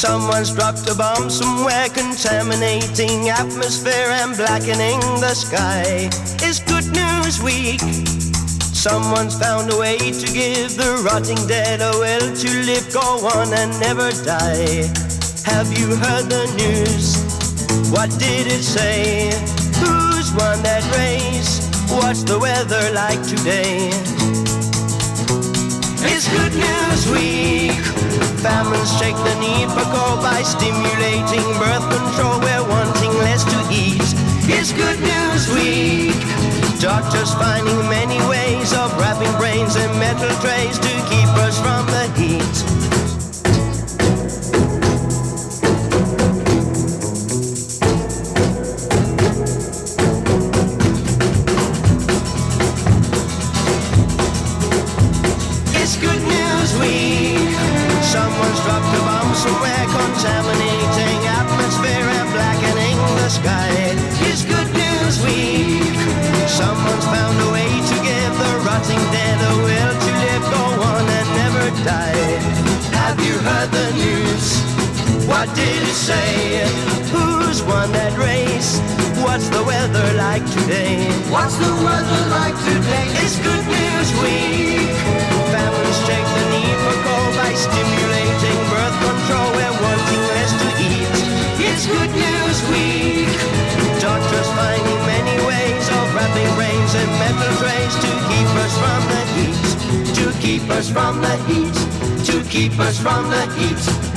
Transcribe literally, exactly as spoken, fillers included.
Someone's dropped a bomb somewhere, contaminating atmosphere and blackening the sky. It's Good News Week. Someone's found a way to give the rotting dead a will to live, go on and never die. Have you heard the news? What did it say? Who's won that race? What's the weather like today? It's Good News Week. Families shake the need for coal by stimulating birth control. We're wanting less to eat. It's Good News Week. Doctors finding many ways of wrapping brains in metal trays to keep us from the heat. It's Good News Week. Someone's dropped a bomb somewhere, contaminating atmosphere and blackening the sky. It's Good News Week. Someone's found a way to give the rotting dead a will to live, go on and never die. Have you heard the news? What did it say? Who's won that race? What's the weather like today? What's the weather like today? It's Good News Week. Families check the need for coal by stimulating birth control. We're wanting less to eat. It's Good News Week. Doctors finding many ways of wrapping brains in metal trays to keep us from the heat. To keep us from the heat. To keep us from the heat.